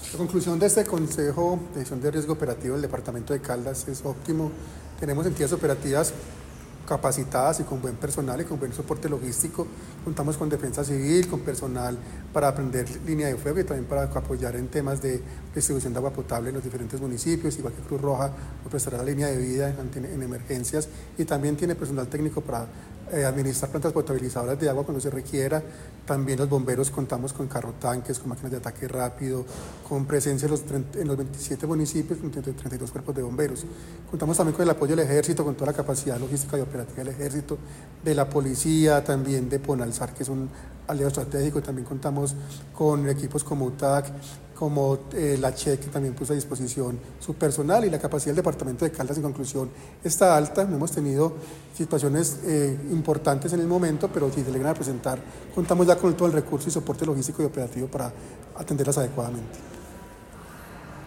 La conclusión de este Consejo de Gestión de Riesgo Operativo del Departamento de Caldas es óptimo. Tenemos entidades operativas capacitadas y con buen personal y con buen soporte logístico. Contamos con defensa civil, con personal para aprender línea de fuego y también para apoyar en temas de distribución de agua potable en los diferentes municipios, igual que Cruz Roja nos prestará la línea de vida en emergencias, y también tiene personal técnico para administrar plantas potabilizadoras de agua cuando se requiera. También los bomberos contamos con carro tanques, con máquinas de ataque rápido, con presencia en los 27 municipios, con 32 cuerpos de bomberos. Contamos también con el apoyo del ejército, con toda la capacidad logística y operativa del ejército, de la policía, también de Ponalsar, que es un aliado estratégico. También contamos con equipos como UTAC, como la CHE, que también puso a disposición su personal, y la capacidad del departamento de Caldas, en conclusión, está alta. No hemos tenido situaciones importantes en el momento, pero si se le van a presentar, contamos ya con todo el recurso y soporte logístico y operativo para atenderlas adecuadamente.